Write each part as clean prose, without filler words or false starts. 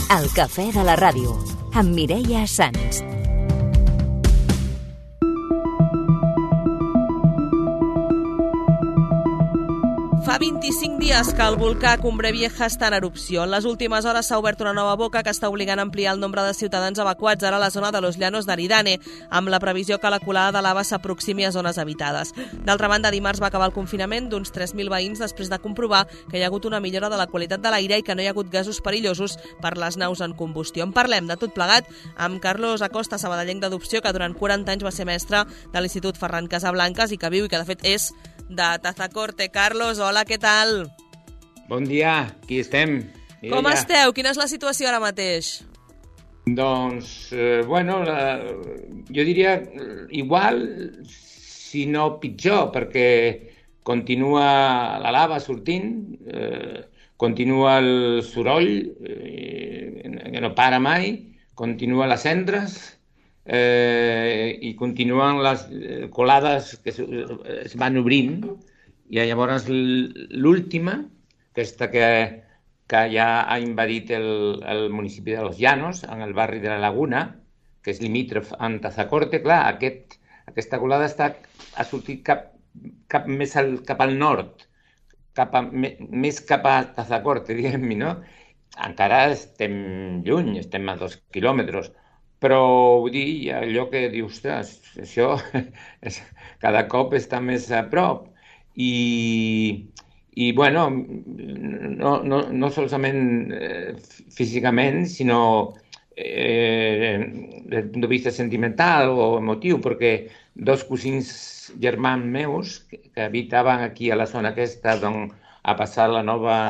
El cafè de la ràdio, amb Mireia Sans. Fa 25 dies que el volcà Cumbre Vieja està en erupció. En les últimes hores s'ha obert una nova boca que està obligant a ampliar el nombre de ciutadans evacuats ara a la zona de Los Llanos d'Aridane, amb la previsió que la colada de lava s'aproximi a zones habitades. D'altra banda, dimarts va acabar el confinament d'uns 3.000 veïns després de comprovar que hi ha hagut una millora de la qualitat de l'aire i que no hi ha hagut gasos perillosos per les naus en combustió. En parlem de tot plegat amb Carlos Acosta, sabadellenc d'adopció, que durant 40 anys va ser mestre de l'Institut Ferran Casablancas i que viu i que de fet és de Tazacorte. Carlos, hola, què tal? Bon dia, aquí estem. Com esteu? Quina és la situació ara mateix? Doncs, jo diria igual, si no pitjor, perquè continua la lava sortint, continua el soroll, que no para mai, continua les cendres, i continuen les colades que es van obrint, i llavors l'última, aquesta que ja ha invadit el municipi de Los Llanos, en el barri de la Laguna, que és limítrof amb Tazacorte. Clar, aquesta colada ha sortit cap més cap al nord, més cap a Tazacorte, diguem-ne, no? Encara estem lluny, estem a 2 quilòmetres, però vull dir, allò que dius, ostres, això cada cop està més a prop. I bueno, no solament físicament, sinó des del punt de vista sentimental o emotiu, perquè dos cosins germans meus que habitaven aquí a la zona aquesta, doncs, ha passat la nova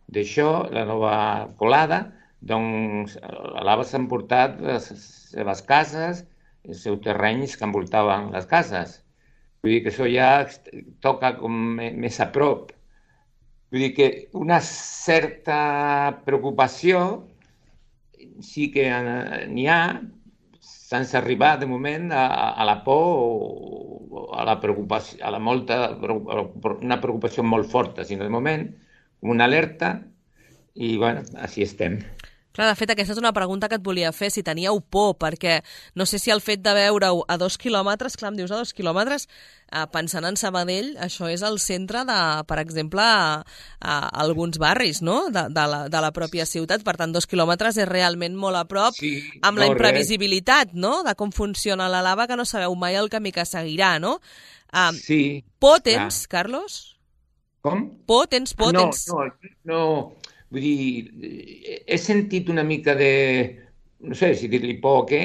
colada, doncs la lava s'ha emportat les seves cases, els seus terrenys que envoltaven les cases. Vull dir que això ja toca com més a prop. Vull dir que una certa preocupació sí que n'hi ha, sense arribar de moment a la por o a la preocupació, una preocupació molt forta, sinó de moment una alerta i, bueno, així estem. Clar, de fet, aquesta és una pregunta que et volia fer, si teníeu por, perquè no sé si el fet de veure-ho a 2 quilòmetres, clar, em dius a 2 quilòmetres, pensant en Sabadell, això és el centre de, per exemple, alguns barris, no?, de la pròpia ciutat. Per tant, 2 quilòmetres és realment molt a prop, sí, amb la imprevisibilitat, no?, de com funciona la lava, que no sabeu mai el camí que seguirà, no? Sí. Por tens, Carlos? Com? Por tens? No. Vull dir, he sentit una mica de, no sé si dir-li por o què,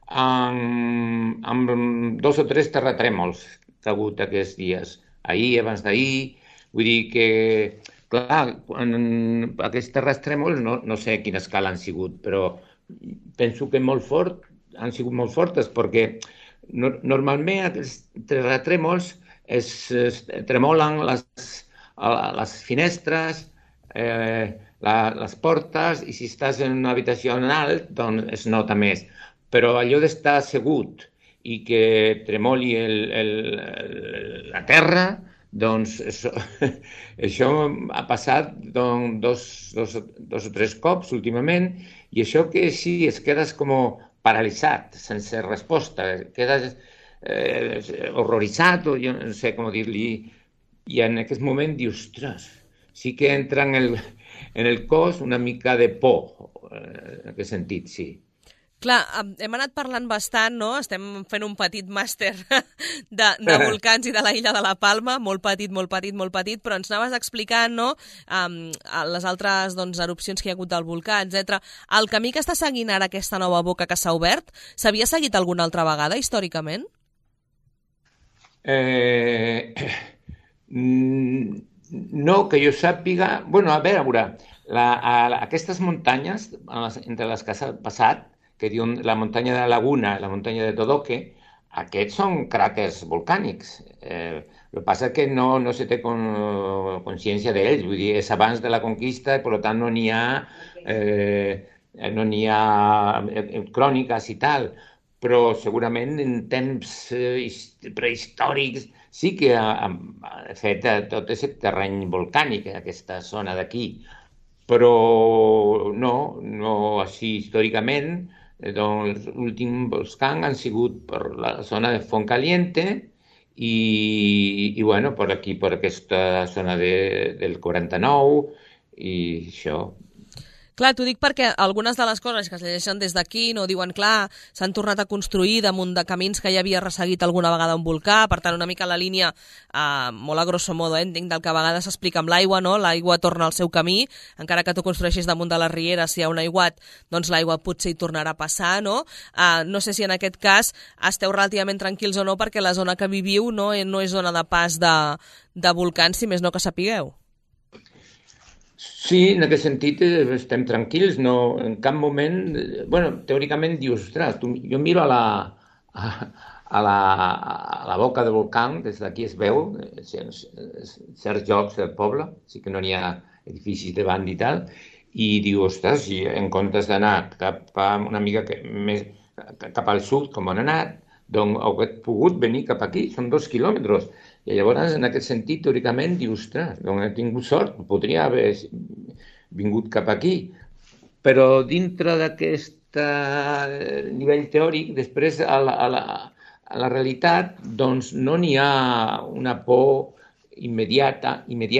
amb 2 o 3 terratrèmols que ha hagut aquests dies, ahir, abans d'ahir. Vull dir que, clar, aquests terratrèmols no sé a quina escala han sigut, però penso que han sigut molt fortes, perquè normalment aquests terratrèmols es tremolen les finestres, les portes, i si estàs en una habitació en alt, doncs es nota més. Però allò d'estar assegut i que tremoli la terra, doncs això ha passat dos o 3 cops últimament, i això que sí, es quedes com paralitzat, sense resposta, quedes horroritzat, o jo no sé com dir-li, i en aquest moment dius, ostres, sí que entra en el cos una mica de por, en aquest sentit, sí. Clar, hem anat parlant bastant, no? Estem fent un petit màster de volcans i de la illa de la Palma, molt petit, però ens anaves explicant, no?, les altres erupcions que hi ha hagut del volcà, etc. El camí que està seguint ara aquesta nova boca que s'ha obert, s'havia seguit alguna altra vegada, històricament? No, que jo sàpiga. Bueno, a veure, aquestes muntanyes entre les que s'ha passat, que diuen la muntanya de la Laguna i la muntanya de Todoque, aquests són cràters volcànics. El que passa és que no se té consciència d'ells, vull dir, és abans de la conquista i per tant no n'hi ha cròniques i tal, però segurament en temps prehistòrics sí que ha fet tot aquest terreny volcànic, aquesta zona d'aquí, però no així històricament, doncs, els últims volcans han sigut per la zona de Fontcaliente i bueno, per aquí, per aquesta zona del 49 i això. Clar, t'ho dic perquè algunes de les coses que es llegeixen des d'aquí no diuen, clar, s'han tornat a construir damunt de camins que ja havia resseguit alguna vegada un volcà, per tant, una mica la línia, molt a grosso modo, entenc, del que a vegades s'explica amb l'aigua, no? L'aigua torna al seu camí, encara que tu construeixis damunt de les rieres, si hi ha un aiguat, doncs l'aigua potser hi tornarà a passar, no? No sé si en aquest cas esteu relativament tranquils o no, perquè la zona que viviu no és zona de pas de volcans, si més no que sapigueu. Sí, en aquest sentit estem tranquils, no, en cap moment, bueno, teòricament dius, ostres, jo miro a la boca del volcà, des d'aquí es veu, certs llocs del poble, sí que no n'hi ha edificis davant i tal, i diu, ostres, si en comptes d'anar una mica més cap al sud, com han anat, doncs heu pogut venir cap aquí, són 2 quilòmetres. I llavors, en aquest sentit, teòricament, dius, ostres, doncs he tingut sort, podria haver vingut cap aquí. Però dintre d'aquest nivell teòric, després, a la realitat, doncs no n'hi ha una por immediata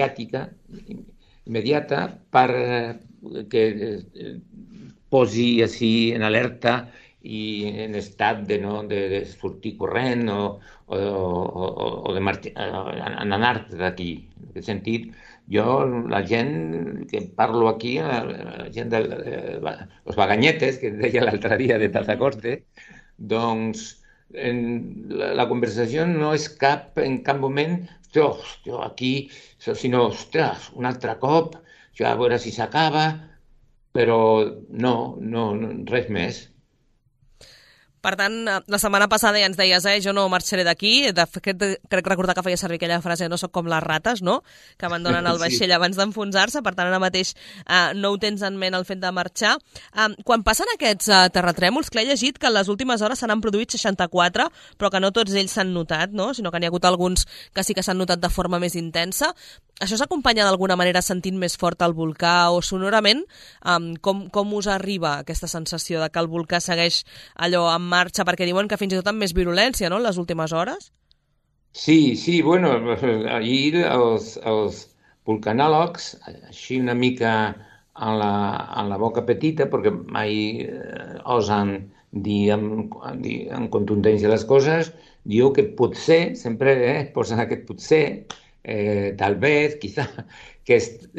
per que posi així en alerta i en estat de sortir corrent o de anar d'aquí. En aquest sentit, jo, la gent que parlo aquí, la gent dels baganyetes, que deia l'altre dia de Tazacorte, doncs la conversació no és en cap moment, hòstia, aquí, sinó, ostres, un altre cop, ja a veure si s'acaba, però no, res més. Per tant, la setmana passada ja ens deies, jo no marxaré d'aquí, de fet, crec recordar que feia servir aquella frase, no soc com les rates, no?, que abandonen el vaixell abans d'enfonsar-se, per tant, ara mateix no ho tens en ment el fet de marxar. Quan passen aquests terratrèmols, que he llegit que en les últimes hores se n'han produït 64, però que no tots ells s'han notat, no?, sinó que n'hi ha hagut alguns que sí que s'han notat de forma més intensa. Això s'acompanya d'alguna manera sentint més fort el volcà o sonorament? Com us arriba aquesta sensació de que el volcà segueix allò en marxa, perquè diuen que fins i tot amb més virulència, no?, en les últimes hores? Sí, bueno, ahir els vulcanòlegs, així una mica en la boca petita, perquè mai osen dir amb contundència les coses, diu que potser, sempre posen aquest potser, tal vez, quizá, que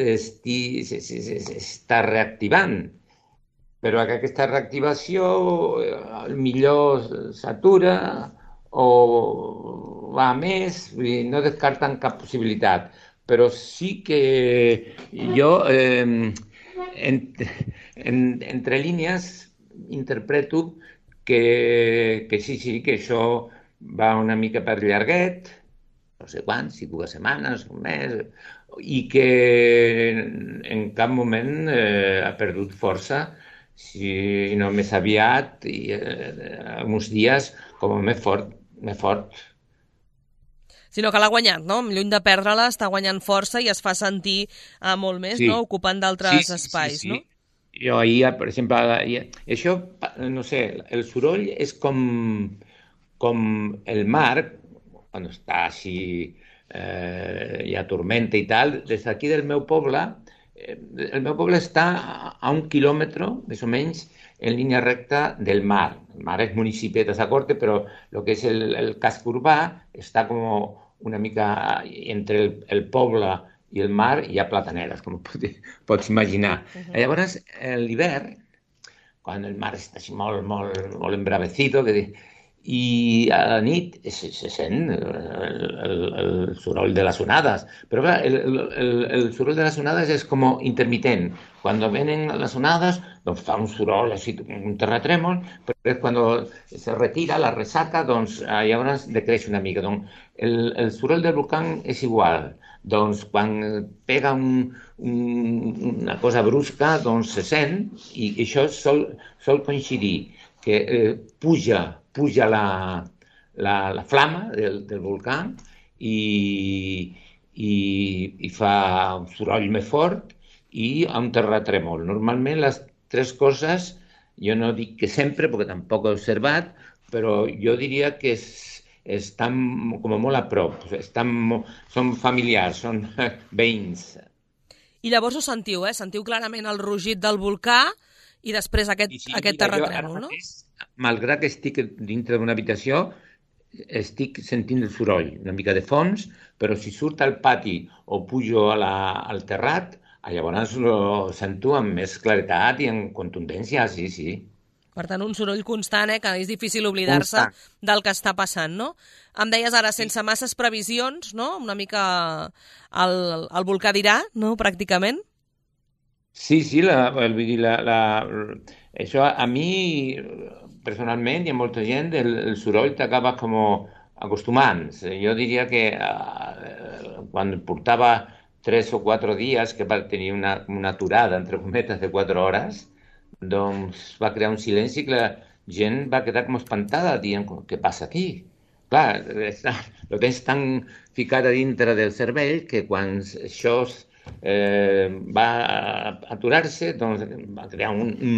està reactivant. Però aquesta reactivació millor s'atura o va a més, no descarten cap possibilitat. Però sí que jo, entre línies, interpreto que sí, que això va una mica per llarguet, no sé quants, si 2 setmanes, un mes, i que en cap moment ha perdut força, si no més aviat, i uns dies com a més fort. Sinó que l'ha guanyat, no? Lluny de perdre-la, està guanyant força i es fa sentir molt més, sí, no?, ocupant d'altres espais, no? Jo ahir, per exemple, això, no sé, el soroll és com el mar, quan està així, hi ha tormenta i tal, des d'aquí del meu poble, el meu poble està a 1 quilòmetre, més o menys, en línia recta del mar. El mar és municipi de Tazacorte, però el que és el casc urbà està com una mica entre el poble i el mar, hi ha plataneres, com pots imaginar. Llavors, a l'hivern, quan el mar està així molt embravecido, i a la nit se sent el soroll de les onades. Però clar, el soroll de les onades és com intermitent. Quan venen les onades, doncs fa un soroll així, un terratrèmol, però quan se retira la ressaca, doncs llavors decreix una mica. Doncs, el soroll del volcà és igual. Doncs quan pega una cosa brusca, doncs se sent, i això sol coincidir, que puja la flama del volcà i fa un soroll més fort i un terratrèmol. Normalment tres coses, jo no dic que sempre, perquè tampoc he observat, però jo diria que estan com molt a prop, són familiars, són veïns. I llavors ho sentiu, sentiu clarament el rugit del volcà i després aquest terratrèmol, no? Malgrat que estic dintre d'una habitació, estic sentint el soroll, una mica de fons, però si surt al pati o pujo al terrat, llavors ho sento amb més claretat i amb contundència, sí, sí. Per tant, un soroll constant, que és difícil oblidar-se del que està passant, no? Em deies ara, sense masses previsions, no? Una mica el volcà dirà, no?, pràcticament. Sí, vull dir, això a mi, personalment, hi ha molta gent, el soroll t'acaba com acostumant. Jo diria que quan portava 3 o 4 dies, que va tenir una aturada, entre cometes, de 4 hores, doncs va crear un silenci que la gent va quedar com espantada, dient, què passa aquí? Clar, lo tens tan ficat a dintre del cervell que quan això va aturar-se, doncs va crear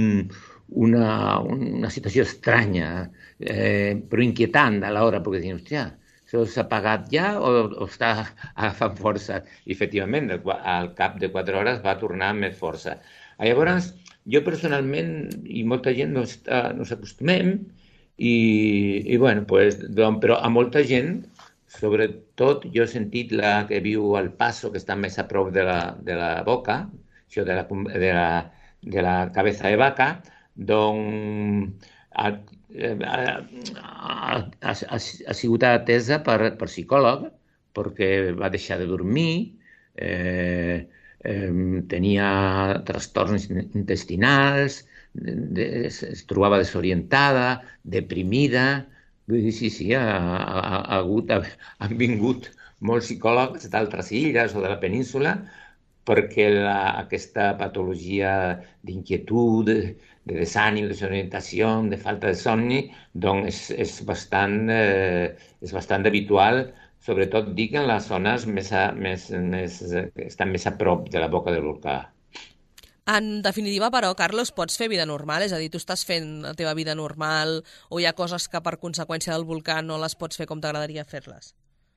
una situació estranya, però inquietant a l'hora, perquè diuen, hòstia, això s'ha apagat ja o està agafant força? I, efectivament, al cap de 4 hores va tornar amb més força. Llavors, jo personalment i molta gent no s'acostumem i bueno, pues, però a molta gent, sobretot jo he sentit la que viu al Paso, que està més a prop de la boca, això de la cabeza de vaca, doncs ha sigut atesa per psicòleg perquè va deixar de dormir, tenia trastorns intestinals, es trobava desorientada, deprimida. Sí, han vingut molts psicòlegs d'altres illes o de la península perquè aquesta patologia d'inquietud, de desànim, de desorientació, de falta de somni, doncs és bastant habitual, sobretot dic en les zones que estan més a prop de la boca del volcà. En definitiva, però, Carlos, pots fer vida normal? És a dir, tu estàs fent la teva vida normal o hi ha coses que per conseqüència del volcà no les pots fer com t'agradaria fer-les?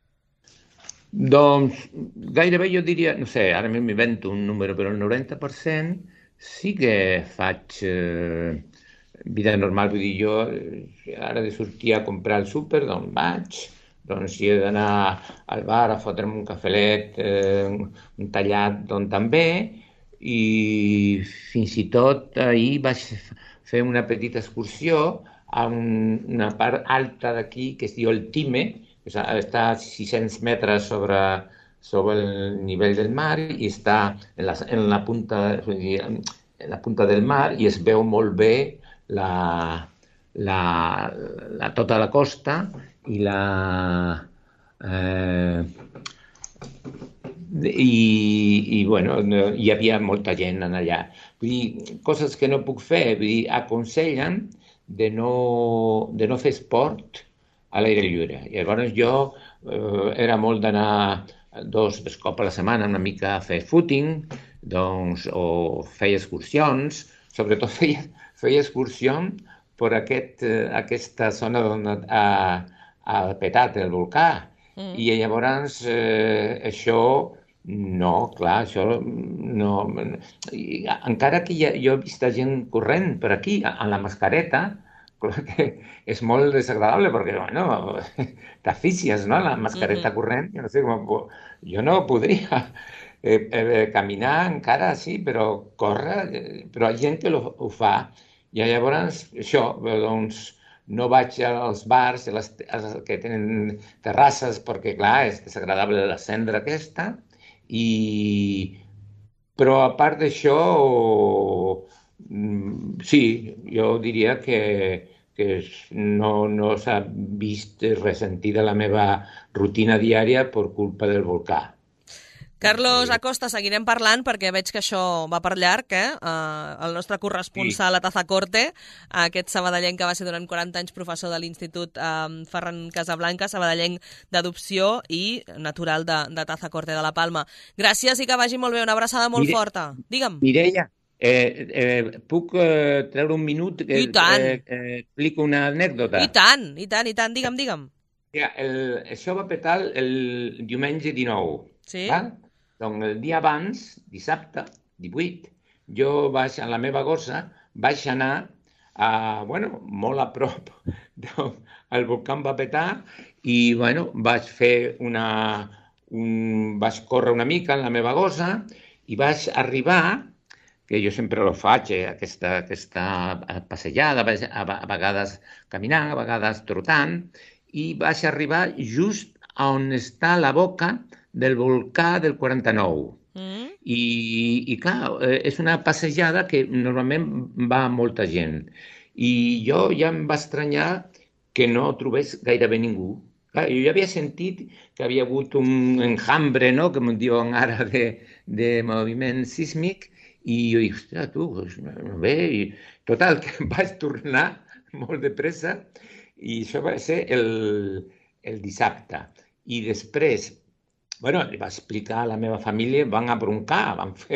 Doncs gairebé jo diria, no sé, ara m'invento un número, però el 90% sí que faig vida normal. Vull dir, jo ara de sortir a comprar al súper, doncs vaig, doncs si he d'anar al bar a fotre'm un cafelet, un tallat, doncs també, i fins i tot ahir vaig fer una petita excursió a una part alta d'aquí que es diu el Time, que està a 600 metres sobre el nivell del mar i està en la punta del mar i es veu molt bé tota la costa i bueno, hi havia molta gent allà. Vull dir, coses que no puc fer, vull dir, aconsellen de no fer esport a l'aire lliure. Llavors jo era molt d'anar 2 cops a la setmana una mica a fer footing, doncs, o feia excursions, sobretot feia excursions per aquesta zona on ha petat el volcà. I llavors això no, clar, això no. Encara que jo he vist gent corrent per aquí, amb la mascareta, clar que és molt desagradable perquè, bueno, t'aficies, no?, la mascareta corrent. Jo no sé jo no podria caminar encara, sí, però córrer, però hi ha gent que ho fa. I llavors, això, doncs, no vaig als bars que tenen terrasses perquè, clar, és desagradable la cendra aquesta. Però a part d'això, sí, jo diria que no s'ha vist ressentida la meva rutina diària per culpa del volcà. Carlos Acosta, seguirem parlant perquè veig que això va per llarg, el nostre corresponsal a Tazacorte, aquest sabadellenc que va ser durant 40 anys professor de l'Institut Ferran Casablanca, sabadellenc d'adopció i natural de Tazacorte de la Palma. Gràcies i que vagi molt bé, una abraçada molt forta. Digue'm. Mireia, Puc treure un minut? I tant. Explico una anècdota. I tant. Digue'm. Ja, això va petar el diumenge 19. Sí. Val? Doncs el dia abans, dissabte, 18, jo vaig, a la meva gossa, vaig anar molt a prop del volcà va petar i vaig fer vaig córrer una mica en la meva gossa i vaig arribar, que jo sempre ho faig, aquesta passejada, a vegades caminant, a vegades trotant, i vaig arribar just on està la boca del volcà del 49. I clar, és una passejada que normalment va molta gent. I jo ja em va estranyar que no trobés gairebé ningú. Clar, jo ja havia sentit que havia hagut un enjambre, no?, com diuen ara, de moviment sísmic, i jo dic, ostres, tu, bé, i total, que vaig tornar molt de pressa, i això va ser el dissabte. I després, li va explicar a la meva família, van abroncar, van fer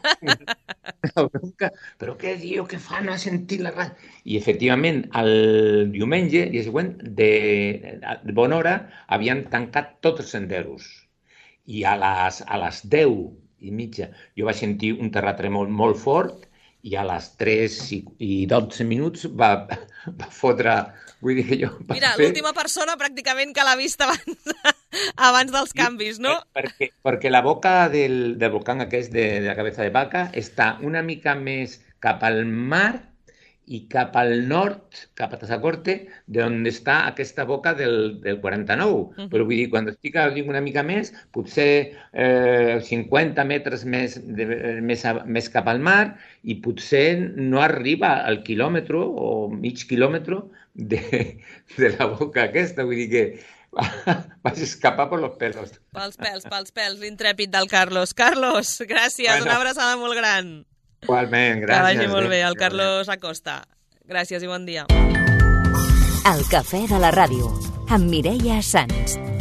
una bronca. Però què diu, què fa, no ha sentit la ràdio? I, efectivament, el diumenge, dia següent, de bona hora, havien tancat tots els senderos. I a les 10:30 jo vaig sentir un terratrèmol molt fort i a les 3:12 va fotre... Vull dir que jo... Mira, l'última persona pràcticament que l'ha vist abans dels canvis, no? Perquè la boca del volcà aquest de la Cabeza de Vaca està una mica més cap al mar i cap al nord, cap a Tazacorte, d'on està aquesta boca del 49. Però vull dir, quan estic una mica més, potser 50 metres més cap al mar i potser no arriba al quilòmetre o mig quilòmetre de la boca aquesta. Vull dir que vaig escapar per los pelos. Pels pèls, l'intrèpid del Carlos. Carlos, gràcies, una abraçada molt gran. Igualment, gràcies. Que vagi molt bé, el Carlos Acosta. Gràcies i bon dia. El cafè de la ràdio, amb Mireia Sans.